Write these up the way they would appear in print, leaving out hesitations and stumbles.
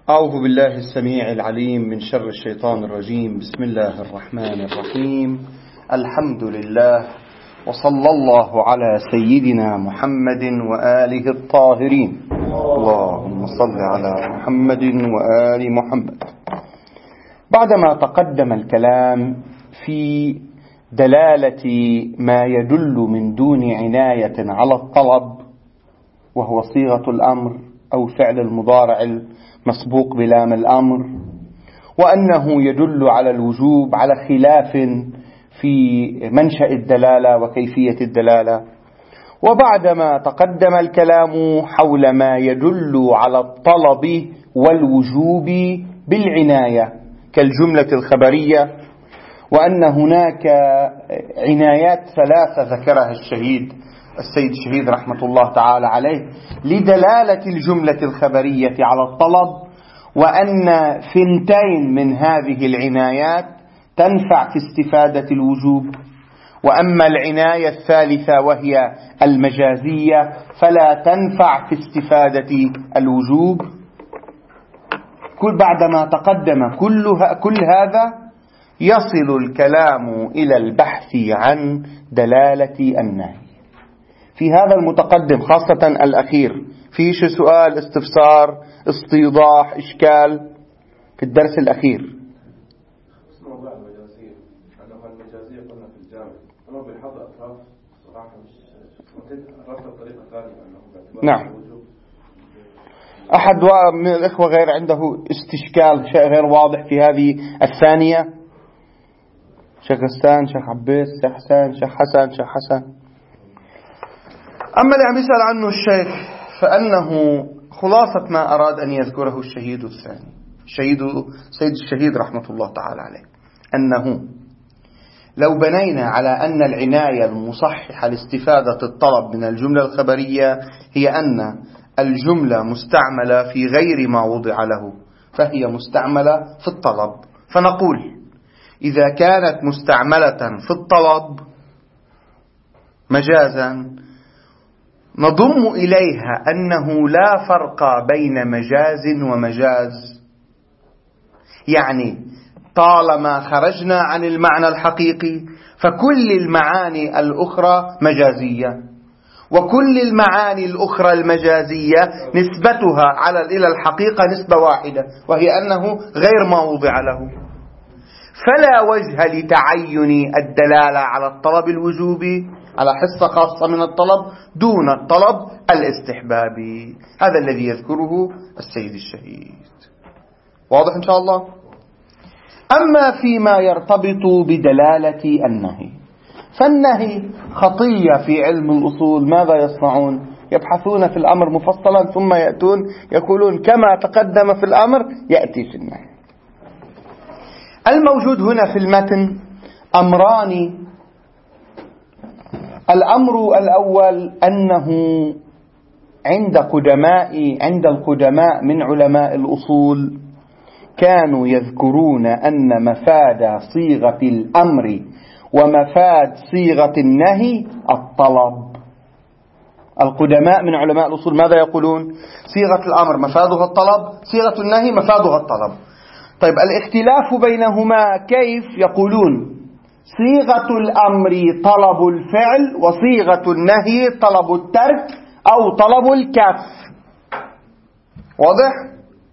أعوذ بالله السميع العليم من شر الشيطان الرجيم. بسم الله الرحمن الرحيم. الحمد لله، وصلى الله على سيدنا محمد وآله الطاهرين. اللهم صل على محمد وآل محمد. بعدما تقدم الكلام في دلالة ما يدل من دون عناية على الطلب، وهو صيغة الأمر أو فعل المضارع مسبوق بلام الأمر، وأنه يدل على الوجوب على خلاف في منشأ الدلالة وكيفية الدلالة، وبعدما تقدم الكلام حول ما يدل على الطلب والوجوب بالعناية كالجملة الخبرية، وأن هناك عنايات ثلاثة ذكرها السيد الشهيد رحمة الله تعالى عليه لدلالة الجملة الخبرية على الطلب، وأن ثنتين من هذه العنايات تنفع في استفادة الوجوب، وأما العناية الثالثة وهي المجازية فلا تنفع في استفادة الوجوب. بعدما تقدم كل هذا يصل الكلام إلى البحث عن دلالة النهي. في هذا المتقدم خاصة الأخير فيش سؤال، استفسار، استيضاح، إشكال في الدرس الأخير؟ موضوع المجازية، المجازية قلنا في الجامع أنه بالحظ أطراف صراحة ممكن ربط الطريقة ثانية أنه نعم. أحد من الإخوة غير عنده استشكال، شيء غير واضح في هذه الثانية؟ شيخ غسان، شيخ عبيس، شيخ حسن، شيخ حسن، شيخ حسن. أما اللي عم يسأل عنه الشيخ فأنه خلاصة ما أراد أن يذكره الشهيد الثاني سيد الشهيد رحمة الله تعالى عليه، أنه لو بنينا على أن العناية المصححة لاستفادة الطلب من الجملة الخبرية هي أن الجملة مستعملة في غير ما وضع له، فهي مستعملة في الطلب، فنقول إذا كانت مستعملة في الطلب مجازا نضم إليها أنه لا فرق بين مجاز ومجاز، يعني طالما خرجنا عن المعنى الحقيقي فكل المعاني الأخرى مجازية، وكل المعاني الأخرى المجازية نسبتها إلى الحقيقة نسبة واحدة، وهي أنه غير ما وضع له، فلا وجه لتعين الدلالة على الطلب الوجوبي على حصة خاصة من الطلب دون الطلب الاستحبابي. هذا الذي يذكره السيد الشهيد. واضح إن شاء الله؟ أما فيما يرتبط بدلالة النهي، فالنهي خطية في علم الأصول. ماذا يصنعون؟ يبحثون في الأمر مفصلا ثم يأتون يقولون كما تقدم في الأمر يأتي في النهي. الموجود هنا في المتن أمران. الأمر الأول أنه عند القدماء من علماء الأصول كانوا يذكرون أن مفاد صيغة الأمر ومفاد صيغة النهي الطلب. القدماء من علماء الأصول ماذا يقولون؟ صيغة الأمر مفادها الطلب، صيغة النهي مفادها الطلب. طيب الاختلاف بينهما كيف؟ يقولون صيغة الأمر طلب الفعل، وصيغة النهي طلب الترك أو طلب الكف. واضح؟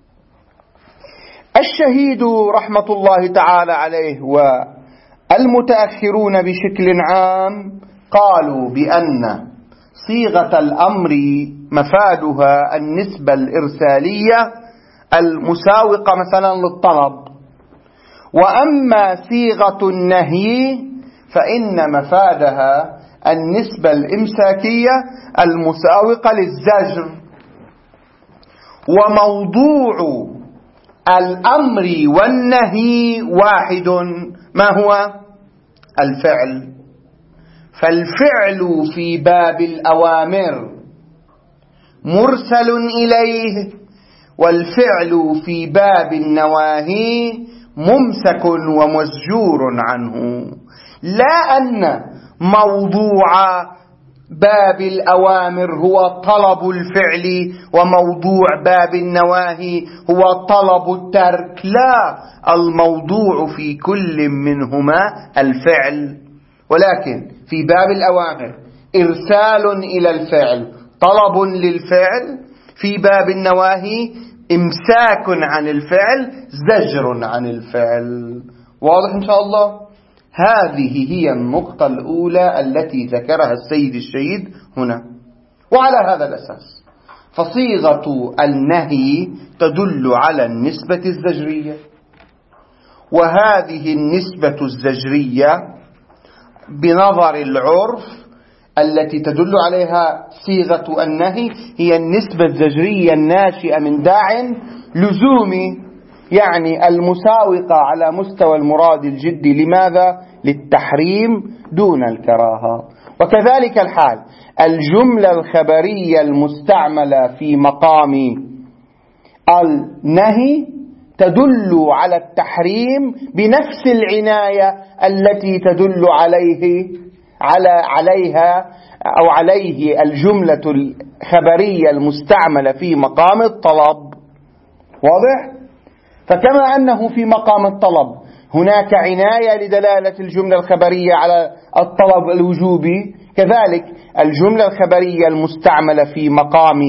الشهيد رحمة الله تعالى عليه والمتأخرون بشكل عام قالوا بأن صيغة الأمر مفادها النسبة الإرسالية المساوقة مثلا للطلب، وأما صيغة النهي فإن مفادها النسبة الإمساكية المساوقة للزجر. وموضوع الأمر والنهي واحد، ما هو؟ الفعل. فالفعل في باب الأوامر مرسل إليه، والفعل في باب النواهي ممسك ومزجور عنه. لا أن موضوع باب الأوامر هو طلب الفعل وموضوع باب النواهي هو طلب الترك. لا، الموضوع في كل منهما الفعل، ولكن في باب الأوامر إرسال إلى الفعل، طلب للفعل. في باب النواهي إمساك عن الفعل، زجر عن الفعل. واضح إن شاء الله؟ هذه هي النقطة الأولى التي ذكرها السيد الشهيد هنا. وعلى هذا الأساس فصيغة النهي تدل على النسبة الزجرية، وهذه النسبة الزجرية بنظر العرف التي تدل عليها صيغة النهي هي النسبة الزجرية الناشئة من داع لزومي، يعني المساوقة على مستوى المراد الجدي. لماذا؟ للتحريم دون الكراهة. وكذلك الحال الجملة الخبرية المستعملة في مقام النهي تدل على التحريم بنفس العناية التي تدل عليه الجملة الخبرية المستعملة في مقام الطلب. واضح؟ فكما أنه في مقام الطلب هناك عناية لدلالة الجملة الخبرية على الطلب الوجوبي، كذلك الجملة الخبرية المستعملة في مقام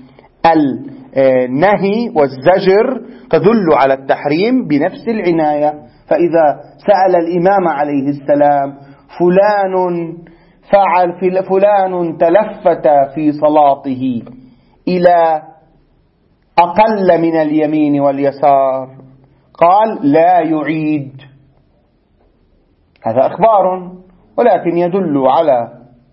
النهي والزجر تدل على التحريم بنفس العناية. فإذا سأل الإمام عليه السلام فلان تلفت في صلاته إلى أقل من اليمين واليسار، قال لا يعيد. هذا أخبار، ولكن يدل على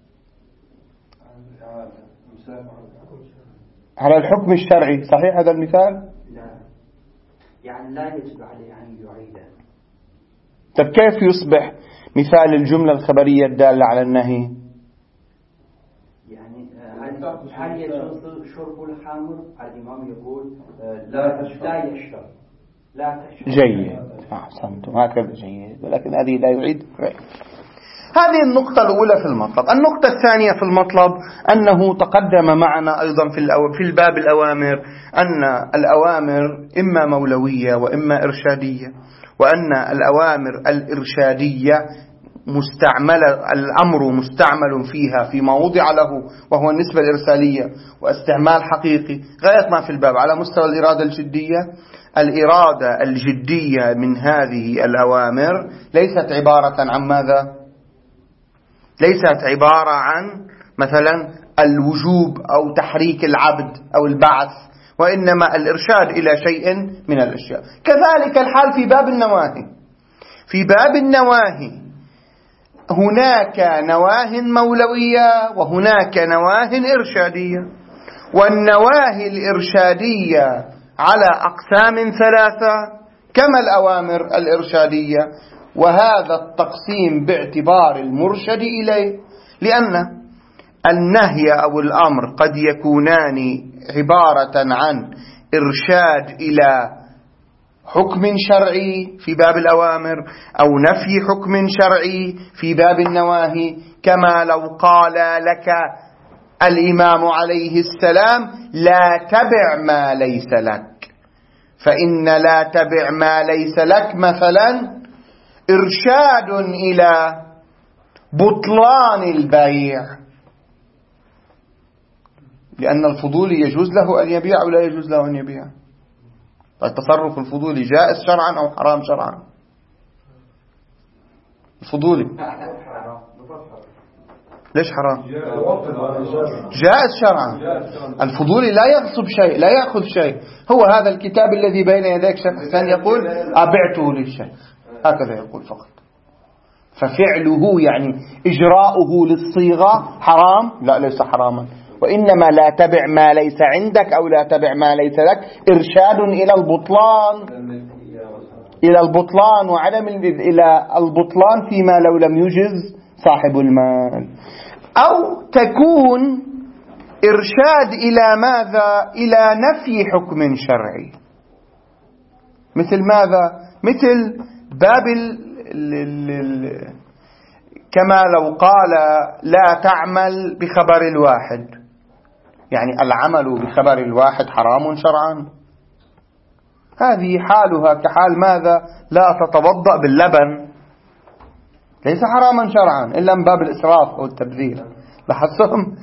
الحكم الشرعي. صحيح هذا المثال؟ لا، يعني لا يجب عليه أن يعيد. طيب كيف يصبح مثال الجملة الخبرية الدالة على النهي؟ يعني هل يجوز شرب الخمر؟ الإمام يقول لا يشرب، لا تشرب. جيد، أحسنتم، هكذا جيد، ولكن هذه لا يعيد. هذه النقطة الأولى في المطلب. النقطة الثانية في المطلب أنه تقدم معنا أيضا في الباب الأوامر أن الأوامر إما مولوية وإما إرشادية، وأن الأوامر الإرشادية الأمر مستعمل فيها فيما وضع له وهو النسبة الإرسالية، واستعمال حقيقي غاية ما في الباب على مستوى الإرادة الجدية. الإرادة الجدية من هذه الأوامر ليست عبارة عن ماذا؟ ليست عبارة عن مثلا الوجوب أو تحريك العبد أو البعث، وإنما الإرشاد إلى شيء من الأشياء. كذلك الحال في باب النواهي. في باب النواهي هناك نواه مولوية وهناك نواه إرشادية، والنواهي الإرشادية على أقسام ثلاثة كما الأوامر الإرشادية، وهذا التقسيم باعتبار المرشد إليه، لأن النهي أو الأمر قد يكونان عبارة عن إرشاد إلى حكم شرعي في باب الأوامر أو نفي حكم شرعي في باب النواهي، كما لو قال لك الإمام عليه السلام لا تبع ما ليس لك، فإن لا تبع ما ليس لك مثلا إرشاد إلى بطلان البيع، لأن الفضولي يجوز له أن يبيع أو لا يجوز له أن يبيع. التصرف الفضولي جائز شرعا أو حرام شرعا؟ الفضولي ليش حرام؟ جائز شرعا. الفضولي لا يغصب شيء، لا يأخذ شيء. هو هذا الكتاب الذي بين يديك شيخ حسن يقول أبعته للشيخ، هكذا يقول فقط. ففعله يعني إجراؤه للصيغة حرام؟ لا، ليس حراما، وإنما لا تبع ما ليس عندك أو لا تبع ما ليس لك إرشاد إلى البطلان وعدم إلى البطلان فيما لو لم يجز صاحب المال. أو تكون إرشاد إلى ماذا؟ إلى نفي حكم شرعي. مثل ماذا؟ مثل باب كما لو قال لا تعمل بخبر الواحد، يعني العمل بخبر الواحد حرام شرعا. هذه حالها كحال ماذا؟ لا تتوضأ باللبن، ليس حراما شرعا إلا من باب الإسراف أو التبذير، لاحظتم؟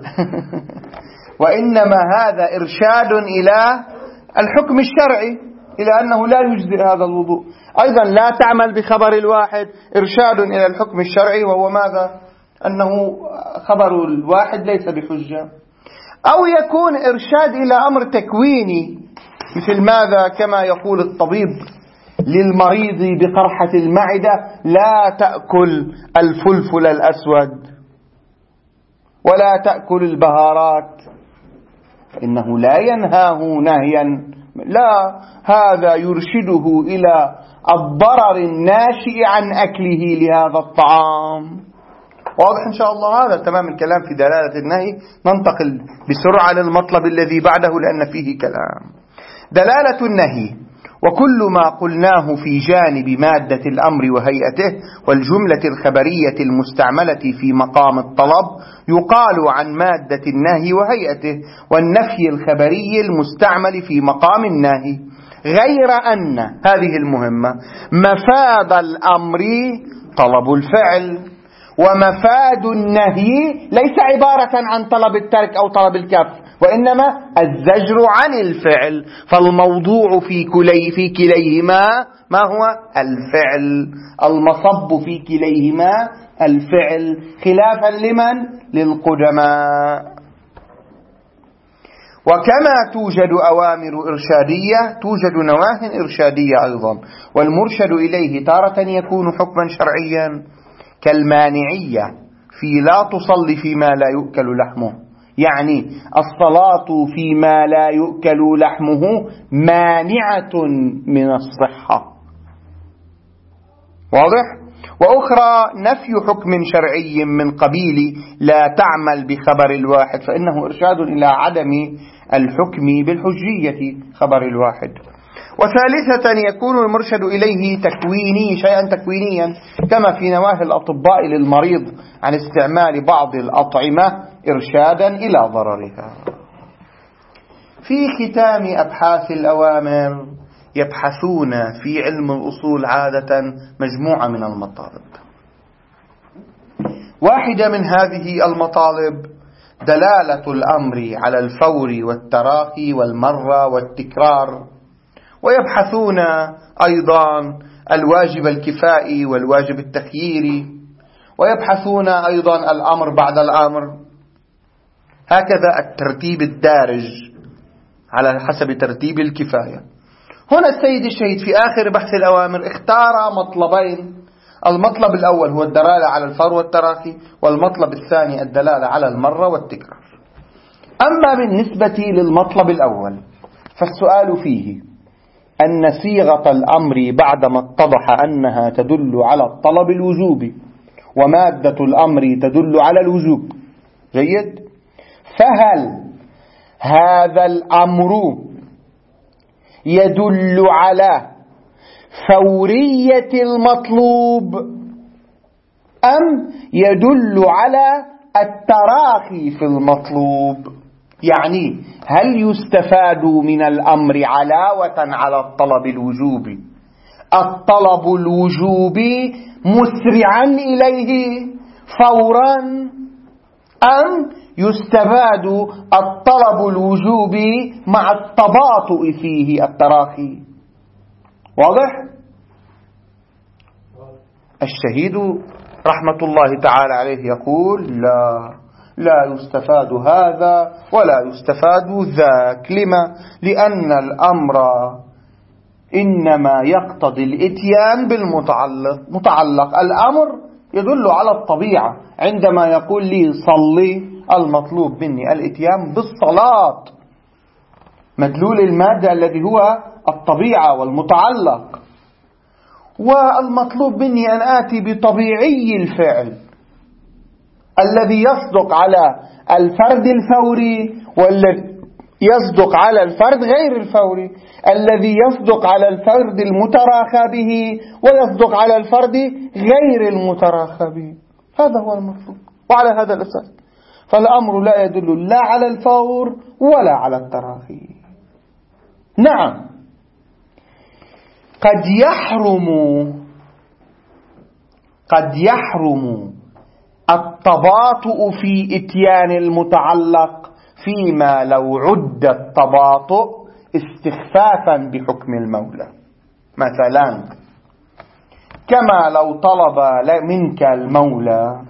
وإنما هذا إرشاد إلى الحكم الشرعي، إلى أنه لا يجزئ هذا الوضوء. أيضا لا تعمل بخبر الواحد إرشاد إلى الحكم الشرعي، وهو ماذا؟ أنه خبر الواحد ليس بحجة. أو يكون إرشاد إلى أمر تكويني، مثل ماذا؟ كما يقول الطبيب للمريض بقرحة المعدة لا تأكل الفلفل الأسود ولا تأكل البهارات، فإنه لا ينهاه نهيا، لا، هذا يرشده إلى الضرر الناشئ عن أكله لهذا الطعام. واضح إن شاء الله؟ هذا تمام الكلام في دلالة النهي. ننتقل بسرعة للمطلب الذي بعده لأن فيه كلام. دلالة النهي: وكل ما قلناه في جانب مادة الأمر وهيئته والجملة الخبرية المستعملة في مقام الطلب يقال عن مادة النهي وهيئته، والنفي الخبري المستعمل في مقام النهي، غير أن هذه المهمة مفاد الأمر طلب الفعل، ومفاد النهي ليس عبارة عن طلب الترك أو طلب الكف، وإنما الزجر عن الفعل. فالموضوع في كليهما ما هو؟ الفعل. المصب في كليهما الفعل، خلافا لمن؟ للقدماء. وكما توجد أوامر إرشادية توجد نواهي إرشادية أيضا، والمرشد إليه تارة يكون حكما شرعيا، كالمانعية في لا تصلي فيما لا يؤكل لحمه، يعني الصلاة فيما لا يؤكل لحمه مانعة من الصحة. واضح؟ وأخرى نفي حكم شرعي من قبيل لا تعمل بخبر الواحد، فإنه إرشاد إلى عدم الحكم بالحجية خبر الواحد. وثالثة يكون المرشد إليه تكويني، شيئا تكوينيا، كما في نواهي الأطباء للمريض عن استعمال بعض الأطعمة إرشادا إلى ضررها. في ختام أبحاث الأوامر يبحثون في علم الأصول عادة مجموعة من المطالب. واحدة من هذه المطالب دلالة الأمر على الفور والتراخي والمرة والتكرار، ويبحثون أيضا الواجب الكفائي والواجب التخييري، ويبحثون أيضا الأمر بعد الأمر، هكذا الترتيب الدارج على حسب ترتيب الكفاية. هنا السيد الشهيد في آخر بحث الأوامر اختار مطلبين: المطلب الأول هو الدلالة على الفور والتراخي، والمطلب الثاني الدلالة على المرة والتكرار. أما بالنسبة للمطلب الأول فالسؤال فيه أن صيغة الأمر بعدما اتضح أنها تدل على الطلب الوجوبي، ومادة الأمر تدل على الوجوب، جيد، فهل هذا الأمر يدل على فورية المطلوب أم يدل على التراخي في المطلوب؟ يعني هل يستفاد من الأمر علاوة على الطلب الوجوبي الطلب الوجوبي مسرعا إليه فورا، أم يستفاد الطلب الوجوبي مع التباطؤ فيه التراخي؟ واضح؟ الشهيد رحمة الله تعالى عليه يقول لا يستفاد هذا ولا يستفاد ذاك. لما؟ لأن الأمر إنما يقتضي الإتيان بالمتعلق. الأمر يدل على الطبيعة، عندما يقول لي صلي المطلوب مني الإتيان بالصلاة، مدلول المادة الذي هو الطبيعة والمتعلق، والمطلوب مني أن آتي بطبيعي الفعل الذي يصدق على الفرد الفوري والذي يصدق على الفرد غير الفوري، الذي يصدق على الفرد المتراخى به ويصدق على الفرد غير المتراخى به. هذا هو المطلوب. وعلى هذا الأساس فالأمر لا يدل لا على الفور ولا على التراخي. نعم، قد يحرم التباطؤ في إتيان المتعلق فيما لو عد التباطؤ استخفافا بحكم المولى. مثلا كما لو طلب منك المولى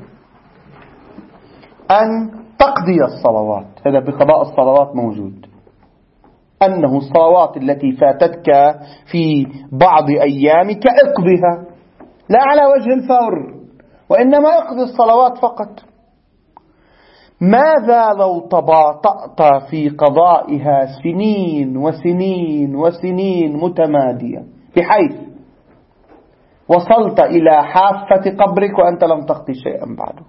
أن تقضي الصلوات، هذا بقضاء الصلوات موجود، أنه الصلوات التي فاتتك في بعض أيامك اقضها، لا على وجه الفور، وإنما اقضي الصلوات فقط. ماذا لو تباطأت في قضائها سنين وسنين وسنين متمادية بحيث وصلت إلى حافة قبرك وأنت لم تقضي شيئا بعده؟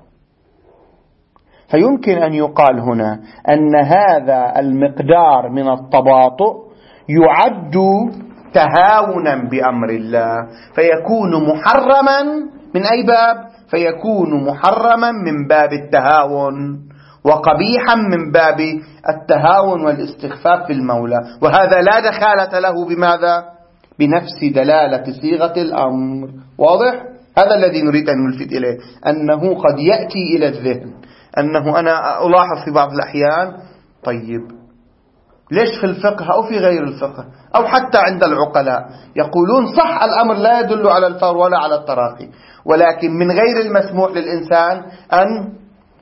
فيمكن أن يقال هنا أن هذا المقدار من التباطؤ يعد تهاونا بأمر الله، فيكون محرما من أي باب؟ فيكون محرما من باب التهاون، وقبيحا من باب التهاون والاستخفاف في المولى، وهذا لا دخالة له بماذا؟ بنفس دلالة صيغة الأمر. واضح؟ هذا الذي نريد أن نلفت إليه، أنه قد يأتي إلى الذهن أنه أنا ألاحظ في بعض الأحيان، طيب ليش في الفقه أو في غير الفقه أو حتى عند العقلاء يقولون صح الأمر لا يدل على الفور ولا على التراخي، ولكن من غير المسموح للإنسان أن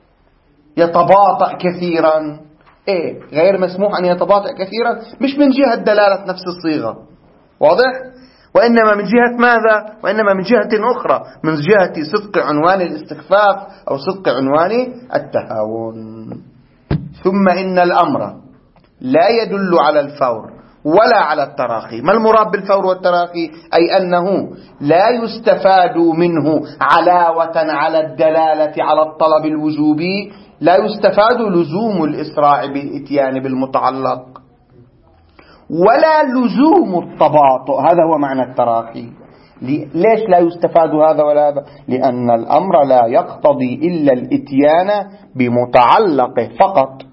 يتباطأ كثيرا. غير مسموح أن يتباطأ كثيرا مش من جهة دلالة نفس الصيغة، واضح؟ وإنما من جهة ماذا؟ وإنما من جهة أخرى، من جهة صدق عنوان الاستخفاف أو صدق عنوان التهاون. ثم إن الأمر لا يدل على الفور ولا على التراخي. ما المراد بالفور والتراخي؟ أي أنه لا يستفاد منه علاوة على الدلالة على الطلب الوجوبي، لا يستفاد لزوم الإسراع بالإتيان بالمتعلق ولا لزوم التباطؤ. هذا هو معنى التراخي. ليش لا يستفاد هذا ولا هذا؟ لأن الأمر لا يقتضي إلا الإتيان بمتعلقه فقط،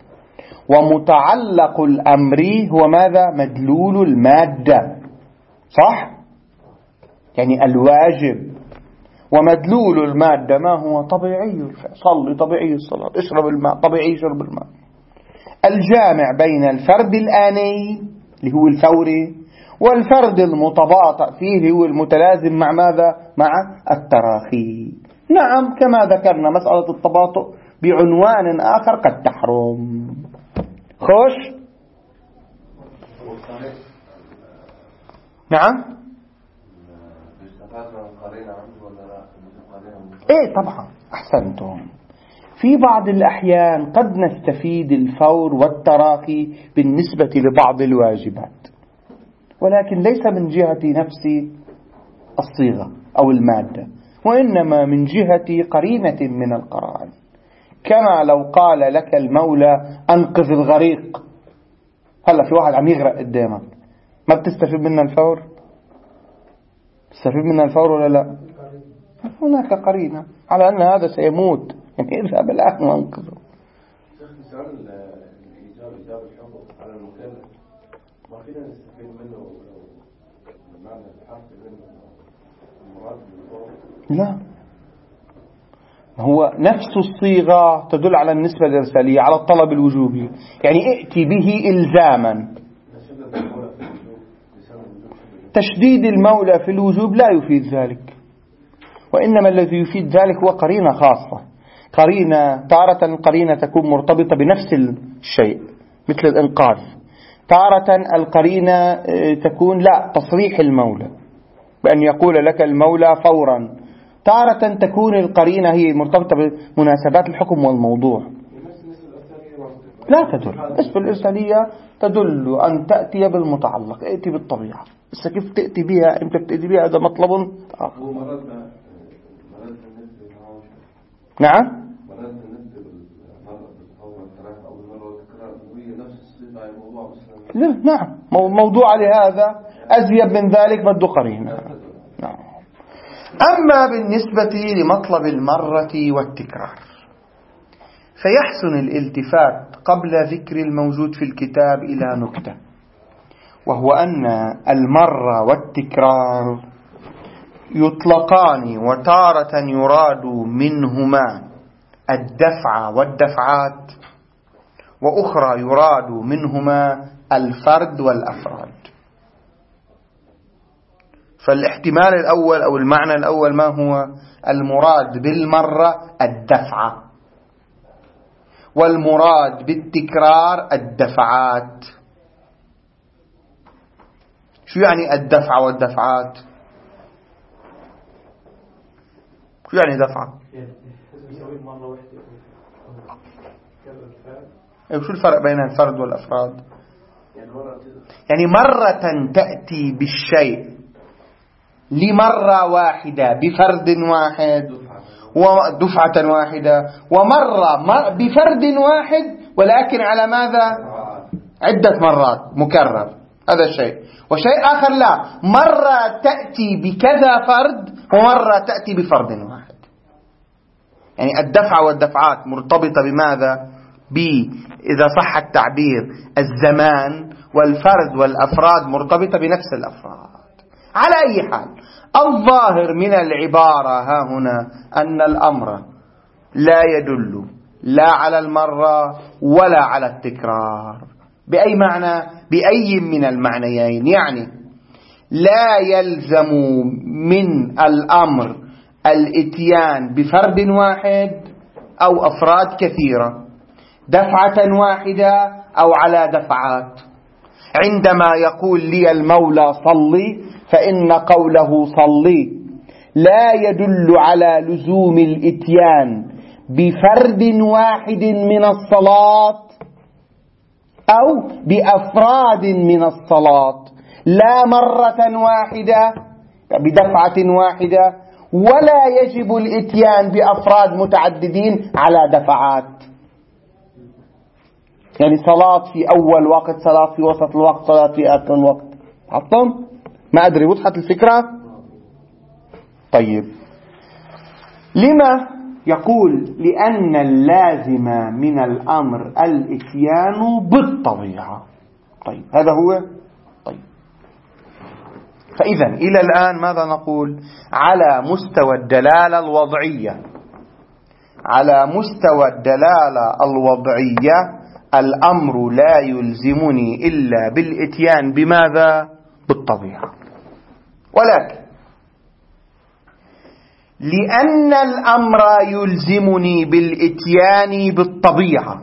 ومتعلق الأمر هو ماذا؟ مدلول المادة، صح؟ يعني الواجب، ومدلول المادة ما هو؟ طبيعي الفعل، صلي طبيعي الصلاة، اشرب الماء طبيعي شرب الماء. الجامع بين الفرد الآني اللي هو الفوري والفرد المتباطأ فيه هو المتلازم مع ماذا؟ مع التراخي. نعم، كما ذكرنا مسألة التباطؤ بعنوان آخر قد تحرم. خوش؟ نعم؟ طبعا أحسنتم. في بعض الأحيان قد نستفيد الفور والتراخي بالنسبة لبعض الواجبات، ولكن ليس من جهة نفس الصيغة أو المادة، وإنما من جهة قرينة من القرائن. كما لو قال لك المولى أنقذ الغريق، هلا في واحد عم يغرق قدامك، ما بتستفيد منه الفور؟ تستفيد منه الفور ولا لا؟ هناك قرينة على أن هذا سيموت، يعني اذهب الآن وانقذه. سؤال الإجابة الحقوق على المكلف ما فينا نستفيد منه بمعنى الحرف منه المراد بالفور؟ لا، هو نفس الصيغة تدل على النسبة الإرسالية على الطلب الوجوبي، يعني ائتي به إلزاما. تشديد المولى في الوجوب لا يفيد ذلك، وإنما الذي يفيد ذلك هو قرينة خاصة. قرينة تارة القرينة تكون مرتبطة بنفس الشيء مثل الإنقاذ، تارة القرينة تكون لا تصريح المولى بأن يقول لك المولى فورا، تارة تكون القرينة هي مرتبطة بمناسبات الحكم والموضوع. لا تدل. اسم الإرسالية تدل أن تأتي بالمتعلق، ائتي بالطبيعة، بس كيف تأتي بها، أنت تأتي بها، هذا مطلب آخر. نعم. نعم، موضوع لهذا أزيد من ذلك بده قرينة. نعم. أما بالنسبة لمطلب المرة والتكرار فيحسن الالتفات قبل ذكر الموجود في الكتاب إلى نكتة، وهو أن المرة والتكرار يطلقان وتارة يراد منهما الدفع والدفعات، وأخرى يراد منهما الفرد والأفراد. فالاحتمال الأول أو المعنى الأول ما هو؟ المراد بالمرة الدفعة، والمراد بالتكرار الدفعات. شو يعني الدفع والدفعات؟ شو يعني دفعة؟ شو الفرق بين الفرد والأفراد؟ يعني مرة تأتي بالشيء لمرة واحدة بفرد واحد ودفعة واحدة، ومرة بفرد واحد ولكن على ماذا؟ عدة مرات مكرر، هذا شيء. وشيء آخر لا، مرة تأتي بكذا فرد ومرة تأتي بفرد واحد. يعني الدفع والدفعات مرتبطة بماذا؟ إذا صح التعبير الزمان، والفرد والأفراد مرتبطة بنفس الأفراد. على أي حال، الظاهر من العبارة ها هنا أن الأمر لا يدل لا على المرة ولا على التكرار. بأي معنى؟ بأي من المعنيين. يعني لا يلزم من الأمر الاتيان بفرد واحد أو أفراد كثيرة، دفعة واحدة أو على دفعات. عندما يقول لي المولى صلي، فإن قوله صلي لا يدل على لزوم الاتيان بفرد واحد من الصلاة أو بأفراد من الصلاة، لا مرة واحدة بدفعة واحدة، ولا يجب الاتيان بأفراد متعددين على دفعات. يعني صلاة في أول وقت، صلاة في وسط الوقت، صلاة في آخر الوقت. حطم؟ ما أدري، وضحت الفكرة؟ طيب، لما يقول؟ لأن اللازم من الأمر الإتيان بالطبيعة. طيب، هذا هو. طيب، فإذا إلى الآن ماذا نقول؟ على مستوى الدلالة الوضعية، على مستوى الدلالة الوضعية الأمر لا يلزمني إلا بالإتيان بماذا؟ بالطبيعة. ولكن لأن الأمر يلزمني بالإتيان بالطبيعة،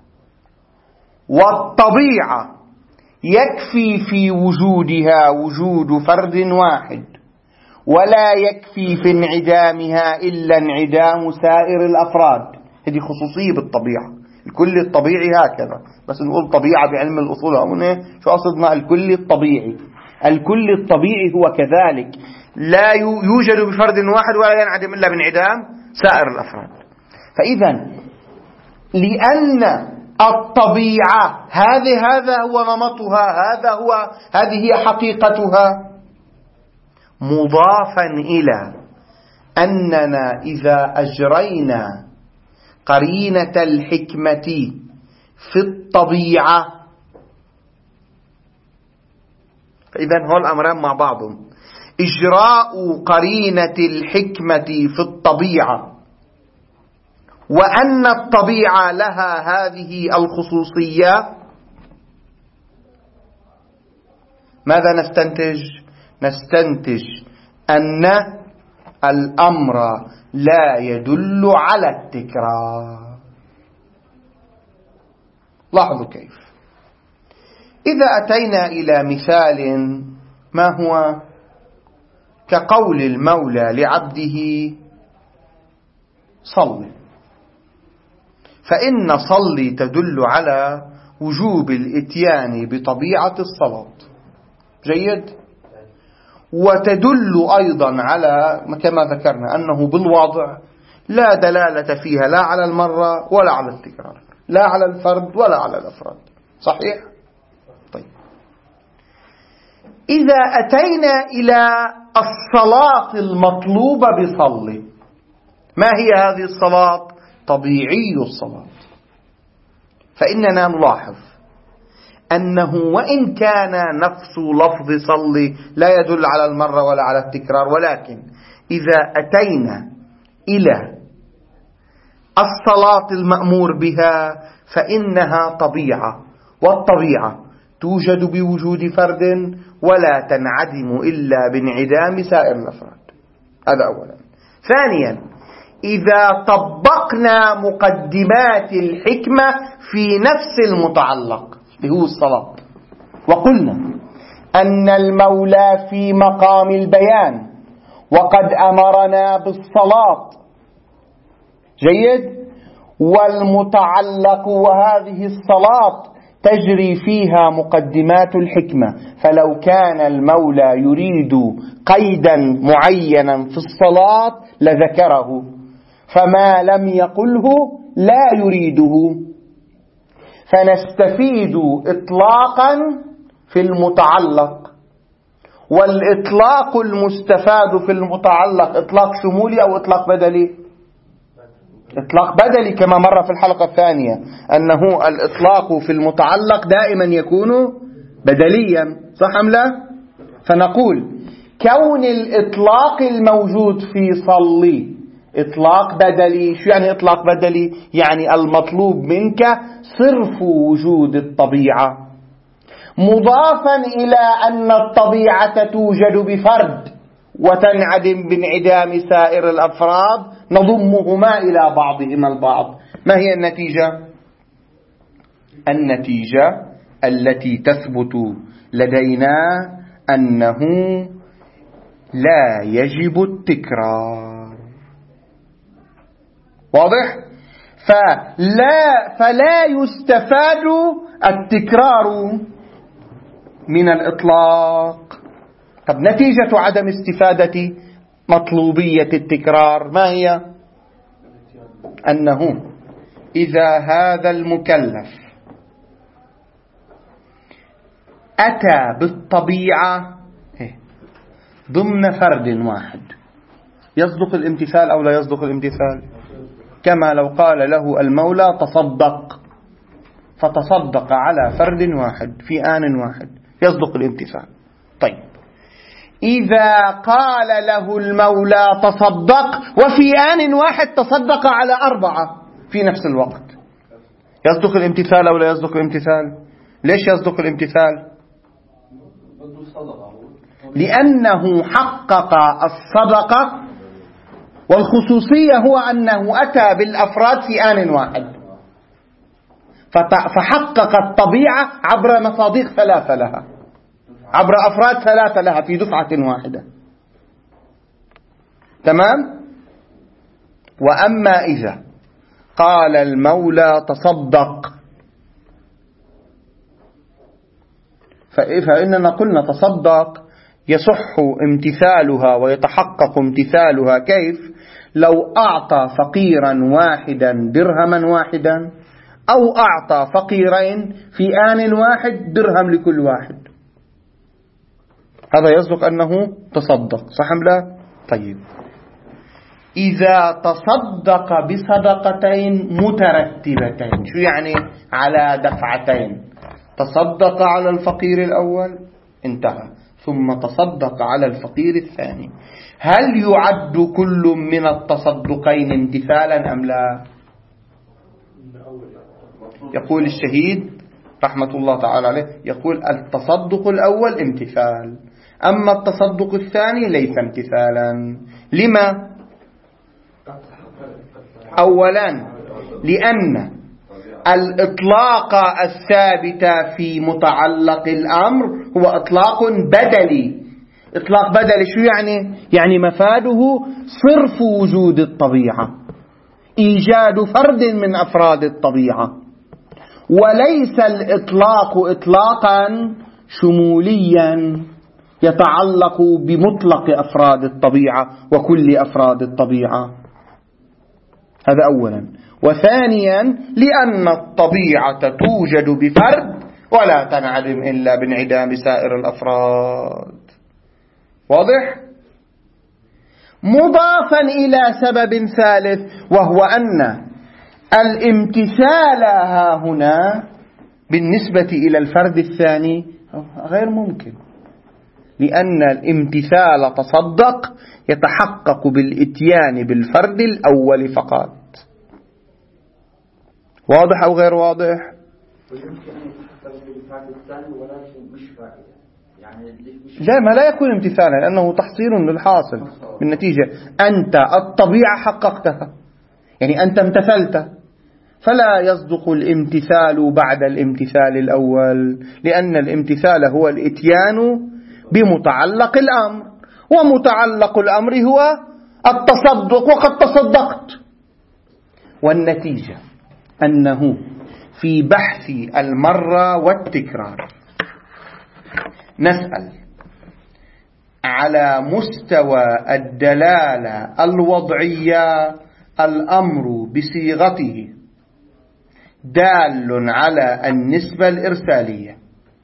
والطبيعة يكفي في وجودها وجود فرد واحد، ولا يكفي في انعدامها إلا انعدام سائر الأفراد. هذه خصوصية بالطبيعة. الكل الطبيعي هكذا، بس نقول طبيعة بعلم الأصول هنا شو قصدنا؟ الكل الطبيعي. الكل الطبيعي هو كذلك لا يوجد بفرد واحد ولا ينعدم إلا بانعدام سائر الأفراد. فإذا لأن الطبيعة هذا هو نمطها، هذه هي حقيقتها، مضافا إلى أننا إذا أجرينا قرينة الحكمة في الطبيعة، فإذا هو الأمران مع بعضهم. إجراء قرينة الحكمة في الطبيعة، وأن الطبيعة لها هذه الخصوصية، ماذا نستنتج؟ نستنتج أن الأمر لا يدل على التكرار. لاحظوا كيف. إذا أتينا إلى مثال ما هو كقول المولى لعبده صل، فإن صلي تدل على وجوب الإتيان بطبيعة الصلاة. جيد. وتدل أيضا على كما ذكرنا أنه بالوضع لا دلالة فيها لا على المرة ولا على التكرار، لا على الفرد ولا على الأفراد. صحيح؟ طيب، إذا أتينا إلى الصلاة المطلوبة بصلي، ما هي هذه الصلاة؟ طبيعي الصلاة. فإننا نلاحظ أنه وإن كان نفس لفظ صلي لا يدل على المرة ولا على التكرار، ولكن إذا أتينا إلى الصلاة المأمور بها فإنها طبيعة، والطبيعة توجد بوجود فرد ولا تنعدم إلا بانعدام سائر الأفراد. هذا أولا. ثانيا، إذا طبقنا مقدمات الحكمة في نفس المتعلق اللي هو الصلاة، وقلنا أن المولى في مقام البيان وقد أمرنا بالصلاة، جيد، والمتعلق وهذه الصلاة تجري فيها مقدمات الحكمة، فلو كان المولى يريد قيدا معينا في الصلاة لذكره، فما لم يقله لا يريده، فنستفيد إطلاقا في المتعلق. والإطلاق المستفاد في المتعلق إطلاق شمولي أو إطلاق بدلي؟ إطلاق بدلي، كما مر في الحلقة الثانية أنه الإطلاق في المتعلق دائما يكون بدليا، صح أم لا؟ فنقول كون الإطلاق الموجود في صلي إطلاق بدلي. شو يعني إطلاق بدلي؟ يعني المطلوب منك صرف وجود الطبيعة، مضافا إلى أن الطبيعة توجد بفرد وتنعدم بانعدام سائر الأفراد، نضمهما إلى بعضهما البعض. ما هي النتيجة؟ النتيجة التي تثبت لدينا أنه لا يجب التكرار. واضح؟ فلا يستفاد التكرار من الإطلاق. طب نتيجة عدم استفادة مطلوبية التكرار ما هي؟ أنه إذا هذا المكلف أتى بالطبيعة ضمن فرد واحد، يصدق الامتثال أو لا يصدق الامتثال؟ كما لو قال له المولى تصدق، فتصدق على فرد واحد في آن واحد، يصدق الامتثال. طيب إذا قال له المولى تصدق وفي آن واحد تصدق على 4 في نفس الوقت، يصدق الامتثال أو لا يصدق الامتثال؟ ليش يصدق الامتثال؟ لأنه حقق الصدقة، والخصوصية هو أنه أتى بالأفراد في آن واحد، فحقق الطبيعة عبر مصادق 3 لها، عبر أفراد 3 لها في دفعة واحدة. تمام؟ وأما إذا قال المولى تصدق، فإننا قلنا تصدق يصح امتثالها ويتحقق امتثالها كيف؟ لو أعطى فقيرا واحدا درهما واحدا، أو أعطى فقيرين في آن واحد درهم لكل واحد، هذا يصدق أنه تصدق، صح أم لا؟ طيب إذا تصدق بصدقتين مترتبتين، شو يعني على دفعتين؟ تصدق على الفقير الأول انتهى، ثم تصدق على الفقير الثاني، هل يعد كل من التصدقين امتثالا أم لا؟ يقول الشهيد رحمة الله تعالى عليه، يقول التصدق الأول امتثال، أما التصدق الثاني ليس امتثالا. لما؟ أولا لأن الإطلاق الثابت في متعلق الأمر هو إطلاق بدلي. إطلاق بدلي شو يعني؟ يعني مفاده صرف وجود الطبيعة، إيجاد فرد من أفراد الطبيعة، وليس الإطلاق إطلاقا شموليا يتعلق بمطلق أفراد الطبيعة وكل أفراد الطبيعة. هذا أولا. وثانيا لأن الطبيعة توجد بفرد ولا تنعدم إلا بانعدام سائر الأفراد. واضح؟ مضافا إلى سبب ثالث، وهو أن الامتثال ها هنا بالنسبة إلى الفرد الثاني غير ممكن، لأن الامتثال تصدق يتحقق بالإتيان بالفرد الأول فقط. واضح أو غير واضح؟ ويمكن أن يتحقق بالفرد الثاني ولكن مش فائدة، لا، ما لا يكون امتثالا لأنه تحصيل للحاصل بالنتيجة. أنت الطبيعة حققتها، يعني أنت امتثلت، فلا يصدق الامتثال بعد الامتثال الأول، لأن الامتثال هو الاتيان بمتعلق الأمر، ومتعلق الأمر هو التصدق، وقد تصدقت. والنتيجة أنه في بحث المرة والتكرار نسأل على مستوى الدلالة الوضعية الأمر بصيغته دال على النسبة الإرسالية،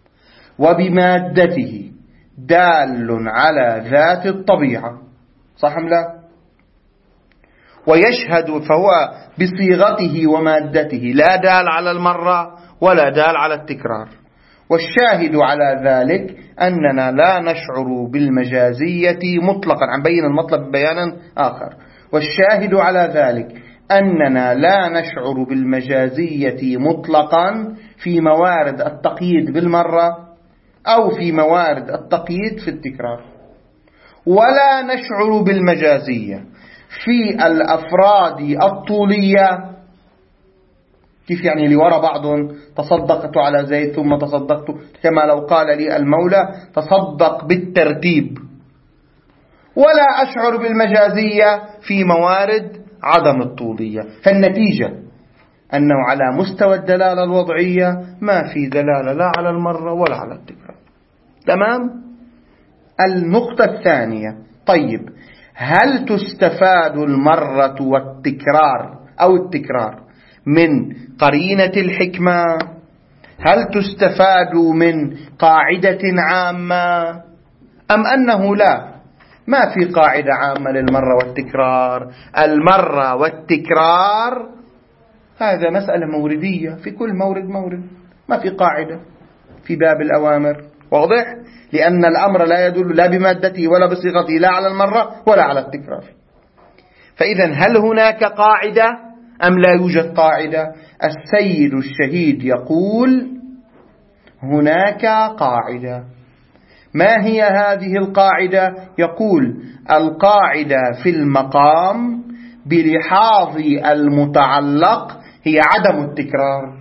وبمادته دال على ذات الطبيعة، صح أم لا؟ ويشهد، فهو بصيغته ومادته لا دال على المرة ولا دال على التكرار. والشاهد على ذلك أننا لا نشعر بالمجازية مطلقا، عم بين المطلب بيانا آخر. والشاهد على ذلك أننا لا نشعر بالمجازية مطلقا في موارد التقييد بالمرة أو في موارد التقييد في التكرار، ولا نشعر بالمجازية في الأفراد الطولية. كيف يعني اللي وراء بعض؟ تصدقت على زيد ثم تصدقت، كما لو قال لي المولى تصدق بالترتيب. ولا أشعر بالمجازية في موارد عدم الطولية. فالنتيجة أنه على مستوى الدلالة الوضعية ما في دلالة لا على المرة ولا على التكرار. تمام؟ النقطة الثانية، طيب هل تستفاد المرة والتكرار أو التكرار من قرينة الحكمة؟ هل تستفاد من قاعدة عامة، أم أنه لا، ما في قاعدة عامة للمرة والتكرار؟ المرة والتكرار هذا مسألة موردية، في كل مورد، ما في قاعدة في باب الأوامر. واضح؟ لأن الأمر لا يدل لا بمادته ولا بصيغته لا على المرة ولا على التكرار. فإذا هل هناك قاعدة أم لا يوجد قاعدة؟ السيد الشهيد يقول هناك قاعدة. ما هي هذه القاعدة؟ يقول القاعدة في المقام بلحاظ المتعلق هي عدم التكرار.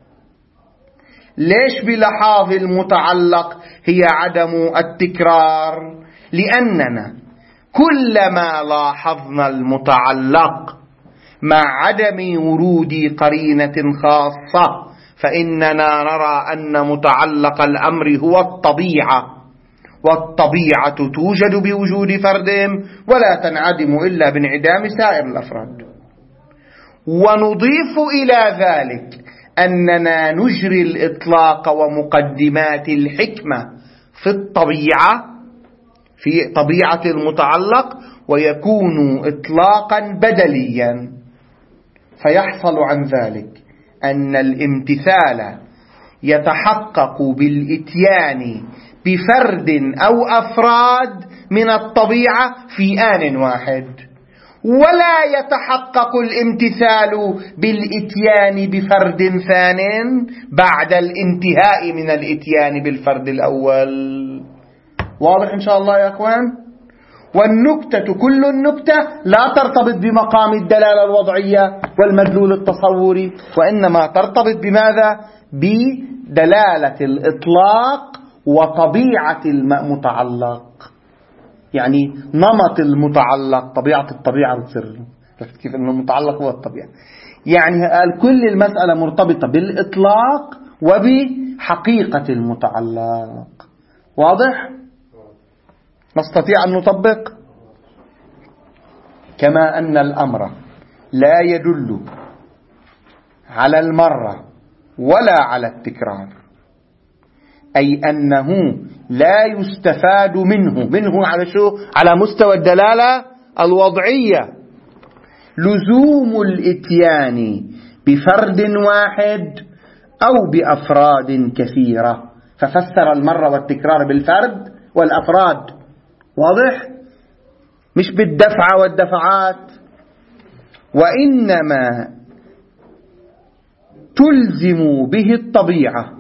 ليش بلحاظ المتعلق هي عدم التكرار؟ لأننا كلما لاحظنا المتعلق مع عدم ورود قرينة خاصة فإننا نرى أن متعلق الأمر هو الطبيعة، والطبيعة توجد بوجود فردهم ولا تنعدم إلا بانعدام سائر الأفراد. ونضيف إلى ذلك أننا نجري الإطلاق ومقدمات الحكمة في الطبيعة، في طبيعة المتعلق، ويكون إطلاقا بدليا. فيحصل عن ذلك أن الامتثال يتحقق بالإتيان بفرد أو أفراد من الطبيعة في آن واحد، ولا يتحقق الامتثال بالإتيان بفرد ثان بعد الانتهاء من الإتيان بالفرد الأول. واضح إن شاء الله يا أخوان؟ والنكتة كل النكتة لا ترتبط بمقام الدلالة الوضعية والمدلول التصوري، وإنما ترتبط بماذا؟ بدلالة الإطلاق وطبيعة المتعلق، يعني نمط المتعلق، طبيعة الطبيعة بتصير كيف أن المتعلق هو الطبيعة. يعني كل المسألة مرتبطة بالإطلاق وبحقيقة المتعلق. واضح؟ نستطيع أن نطبق. كما أن الأمر لا يدل على المرة ولا على التكرار، أي أنه لا يستفاد منه على شو؟ على مستوى الدلالة الوضعية لزوم الإتيان بفرد واحد أو بأفراد كثيرة، ففسر المرة والتكرار بالفرد والأفراد. واضح؟ مش بالدفعة والدفعات. وإنما تلزم به الطبيعة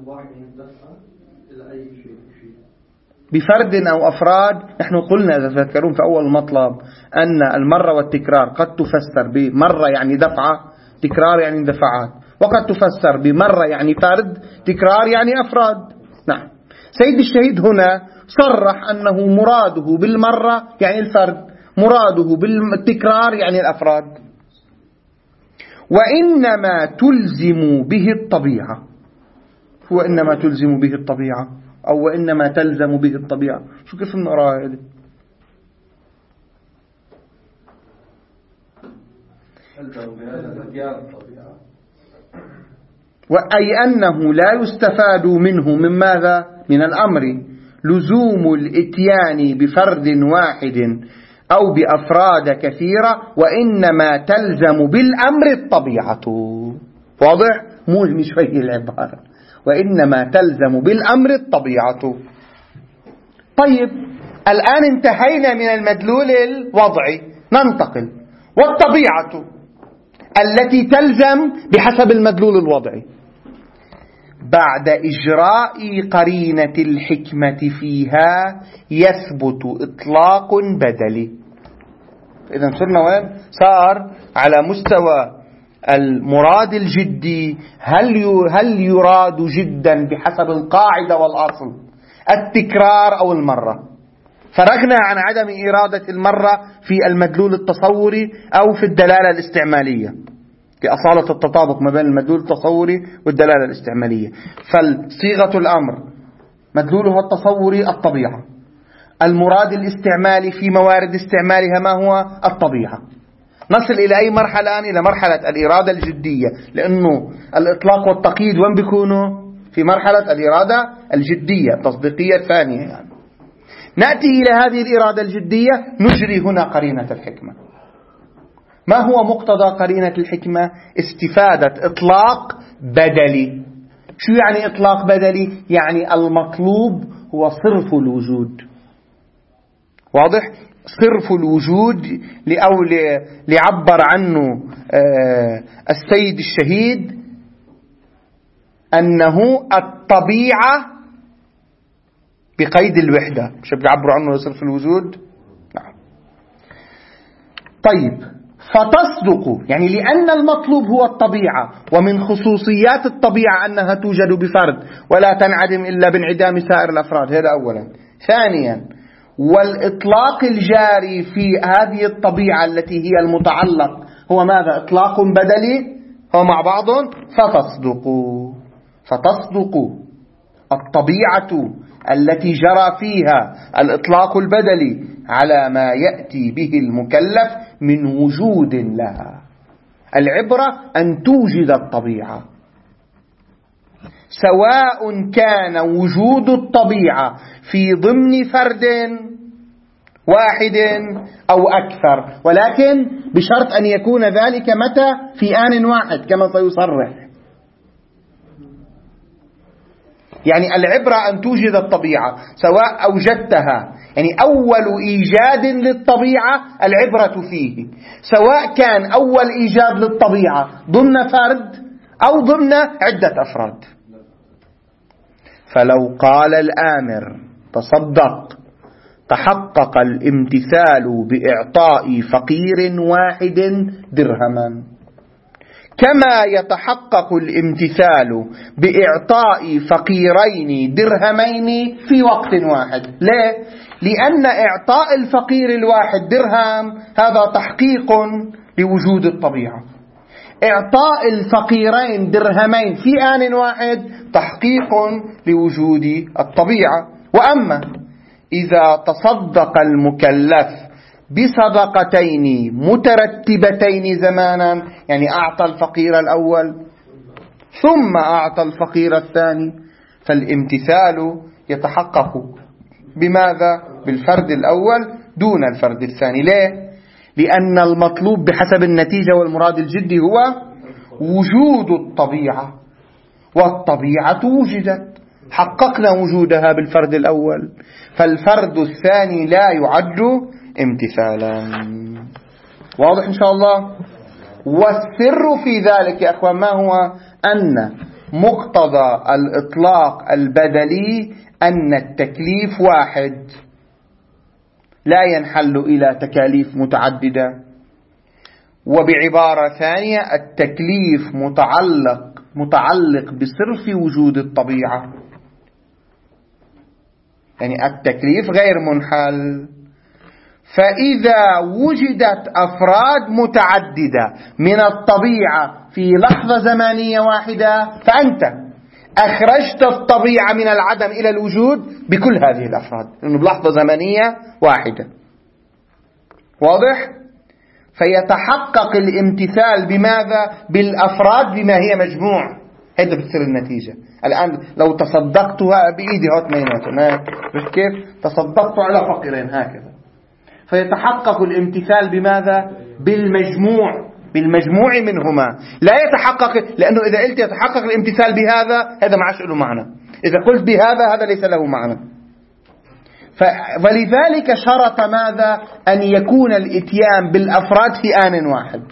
بفرد أو أفراد. نحن قلنا إذا تذكرون في أول مطلب أن المرة والتكرار قد تفسر بمرة يعني دفعة، تكرار يعني دفعات، وقد تفسر بمرة يعني فرد، تكرار يعني أفراد. نعم. سيد الشهيد هنا صرح أنه مراده بالمرة يعني الفرد، مراده بالتكرار يعني الأفراد. وإنما تلزم به الطبيعة، هو إنما تلزم به الطبيعة أو وإنما تلزم به الطبيعة. شو كيف نقرأ هذه؟ وأي أنه لا يستفاد منه من ماذا؟ من الأمر لزوم الإتيان بفرد واحد أو بأفراد كثيرة، وإنما تلزم بالأمر الطبيعة. واضح؟ مهم شوي العبارة، وإنما تلزم بالأمر الطبيعة. طيب الآن انتهينا من المدلول الوضعي، ننتقل والطبيعة التي تلزم بحسب المدلول الوضعي بعد إجراء قرينة الحكمة فيها يثبت إطلاق بدلي. إذا صرنا وين؟ صار على مستوى المراد الجدي. هل يراد جدا بحسب القاعدة والأصل التكرار أو المرة؟ فرقنا عن عدم إرادة المرة في المدلول التصوري أو في الدلالة الاستعمالية، في أصالة التطابق ما بين المدلول التصوري والدلالة الاستعمالية. فالصيغة الأمر مدلولها التصوري الطبيعة، المراد الاستعمالي في موارد استعمالها ما هو؟ الطبيعة. نصل إلى أي مرحلة الآن؟ إلى مرحلة الإرادة الجدية، لأنه الإطلاق والتقييد وين بيكونوا؟ في مرحلة الإرادة الجدية التصديقية الثانية. يعني نأتي إلى هذه الإرادة الجدية، نجري هنا قرينة الحكمة. ما هو مقتضى قرينة الحكمة؟ استفادة إطلاق بدلي. شو يعني إطلاق بدلي؟ يعني المطلوب هو صرف الوجود. واضح؟ صرف الوجود أو ليعبر عنه السيد الشهيد أنه الطبيعة بقيد الوحدة. مش بيعبروا عنه صرف الوجود؟ نعم. طيب فتصدق يعني لأن المطلوب هو الطبيعة، ومن خصوصيات الطبيعة أنها توجد بفرد ولا تنعدم إلا بانعدام سائر الأفراد. هذا أولا. ثانيا والإطلاق الجاري في هذه الطبيعة التي هي المتعلق هو ماذا؟ إطلاق بدلي. هو مع بعض. فتصدق الطبيعة التي جرى فيها الإطلاق البدلي على ما يأتي به المكلف من وجود لها. العبرة أن توجد الطبيعة، سواء كان وجود الطبيعة في ضمن فرد واحد أو أكثر، ولكن بشرط أن يكون ذلك متى؟ في آن واحد كما سيصرح. يعني العبرة أن توجد الطبيعة سواء أوجدتها، يعني أول إيجاد للطبيعة العبرة فيه، سواء كان أول إيجاد للطبيعة ضمن فرد أو ضمن عدة أفراد. فلو قال الآمر تصدق تحقق الامتثال بإعطاء فقير واحد درهما، كما يتحقق الامتثال بإعطاء فقيرين درهمين في وقت واحد. ليه؟ لأن إعطاء الفقير الواحد درهم هذا تحقيق لوجود الطبيعة، إعطاء الفقيرين درهمين في آن واحد تحقيق لوجود الطبيعة. وأما إذا تصدق المكلف بصدقتين مترتبتين زمانا، يعني أعطى الفقير الأول ثم أعطى الفقير الثاني، فالامتثال يتحقق بماذا؟ بالفرد الأول دون الفرد الثاني. ليه؟ لأن المطلوب بحسب النتيجة والمراد الجدي هو وجود الطبيعة، والطبيعة وجدت، حققنا وجودها بالفرد الأول، فالفرد الثاني لا يعد امتثالا. واضح إن شاء الله؟ والسر في ذلك يا أخوان ما هو؟ أن مقتضى الإطلاق البدلي أن التكليف واحد لا ينحل إلى تكاليف متعددة. وبعبارة ثانية التكليف متعلق بصرف وجود الطبيعة، يعني التكليف غير منحل. فإذا وجدت أفراد متعددة من الطبيعة في لحظة زمانية واحدة فأنت أخرجت الطبيعة من العدم إلى الوجود بكل هذه الأفراد، لأنه بلحظة زمنية واحدة. واضح؟ فيتحقق الامتثال بماذا؟ بالأفراد بما هي مجموع. هذا بتصير النتيجة. الآن لو تصدقتها بإيدي هات مينات كيف تصدقت على فقرين هكذا، فيتحقق الامتثال بماذا؟ بالمجموع منهما. لا يتحقق، لأنه إذا قلت يتحقق الامتثال بهذا هذا ما عادش له معنى، إذا قلت بهذا هذا ليس له معنى. ولذلك شرط ماذا؟ أن يكون الإتيان بالأفراد في آن واحد.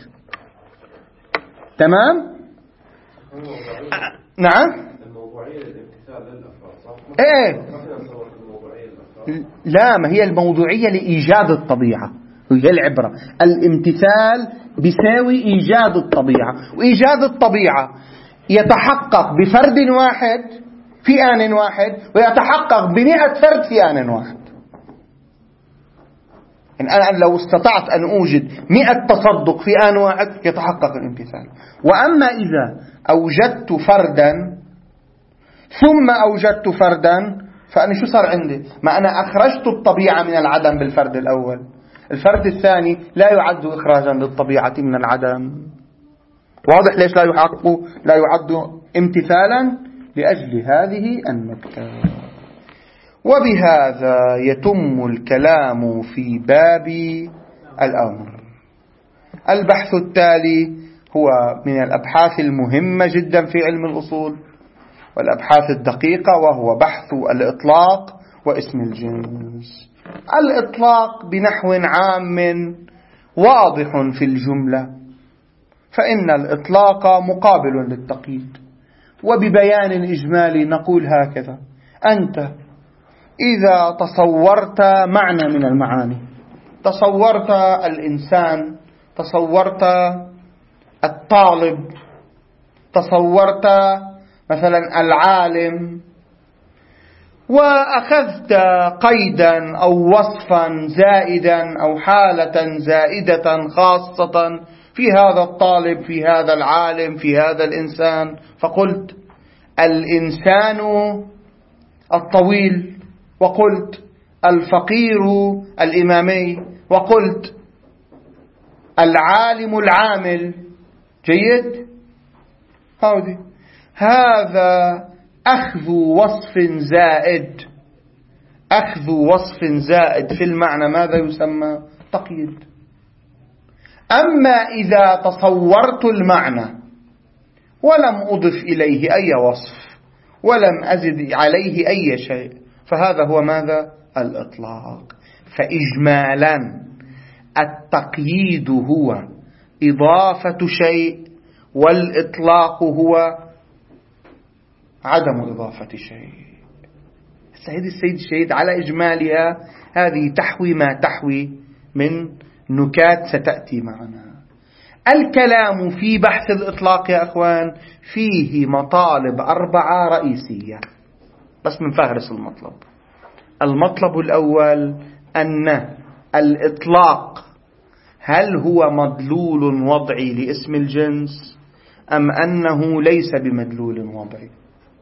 تمام؟ نعم؟ الموضوعية للامتثال للأفراد صح؟ إيه؟ لا، ما هي الموضوعية لإيجاد الطبيعة، هي العبرة. الامتثال بيساوي إيجاد الطبيعة، وإيجاد الطبيعة يتحقق بفرد واحد في آن واحد، ويتحقق ب100 فرد في آن واحد. إن أنا لو استطعت أن أوجد 100 تصدق في آن واحد يتحقق الامتثال. وأما إذا أوجدت فردا ثم أوجدت فردا فأنا شو صار عندي؟ ما أنا أخرجت الطبيعة من العدم بالفرد الأول، الفرد الثاني لا يعد إخراجا للطبيعة من العدم. واضح ليش لا يعد امتثالا؟ لأجل هذه النكتة. وبهذا يتم الكلام في باب الأمر. البحث التالي هو من الأبحاث المهمة جدا في علم الأصول والأبحاث الدقيقة، وهو بحث الإطلاق واسم الجنس. الإطلاق بنحو عام واضح في الجملة، فإن الإطلاق مقابل للتقييد. وببيان إجمالي نقول هكذا: أنت إذا تصورت معنى من المعاني، تصورت الإنسان، تصورت الطالب، تصورت مثلا العالم، وأخذت قيدا أو وصفا زائدا أو حالة زائدة خاصة في هذا الطالب، في هذا العالم، في هذا الإنسان، فقلت الإنسان الطويل، وقلت الفقير الإمامي، وقلت العالم العامل. جيد؟ هذا أخذ وصف زائد. أخذ وصف زائد في المعنى ماذا يسمى؟ تقييد. أما إذا تصورت المعنى ولم أضف إليه أي وصف ولم أزد عليه أي شيء فهذا هو ماذا؟ الإطلاق. فإجمالا التقييد هو إضافة شيء، والإطلاق هو عدم إضافة شيء. هذه السيد الشهيد على إجمالها هذه تحوي ما تحوي من نكات ستأتي معنا. الكلام في بحث الإطلاق يا أخوان فيه مطالب 4 رئيسية، بس من فهرس المطلب. المطلب الأول أن الإطلاق هل هو مدلول وضعي لاسم الجنس أم أنه ليس بمدلول وضعي.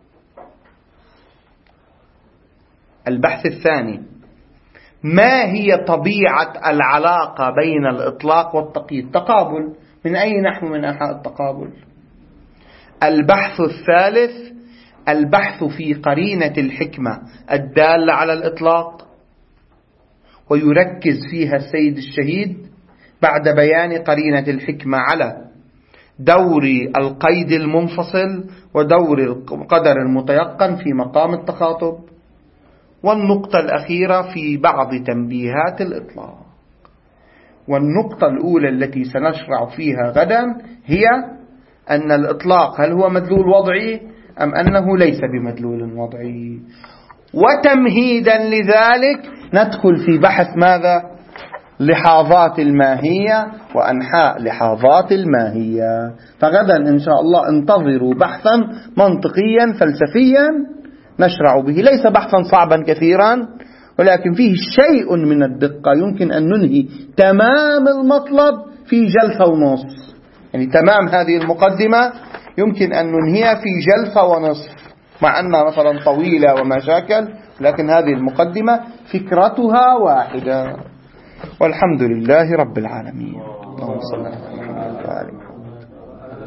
البحث الثاني: ما هي طبيعة العلاقة بين الإطلاق والتقييد؟ تقابل، من أي نحو من أنحاء التقابل. البحث الثالث: البحث في قرينة الحكمة الدالة على الإطلاق، ويركز فيها السيد الشهيد بعد بيان قرينة الحكمة على دور القيد المنفصل ودور القدر المتيقن في مقام التخاطب، والنقطة الأخيرة في بعض تنبيهات الإطلاق. والنقطة الأولى التي سنشرع فيها غدا هي أن الإطلاق هل هو مدلول وضعي أم أنه ليس بمدلول وضعي. وتمهيدا لذلك ندخل في بحث ماذا؟ لحاظات الماهية وأنحاء لحاظات الماهية. فغدا إن شاء الله انتظروا بحثا منطقيا فلسفيا نشرع به، ليس بحثا صعبا كثيرا ولكن فيه شيء من الدقة، يمكن أن ننهي تمام المطلب في جلسة ونصف. يعني تمام هذه المقدمة يمكن أن ننهيها في جلسة ونصف، مع أنها مثلا طويلة ومشاكل، لكن هذه المقدمة فكرتها واحدة. والحمد لله رب العالمين. اللهم صل على محمد وعلى آله.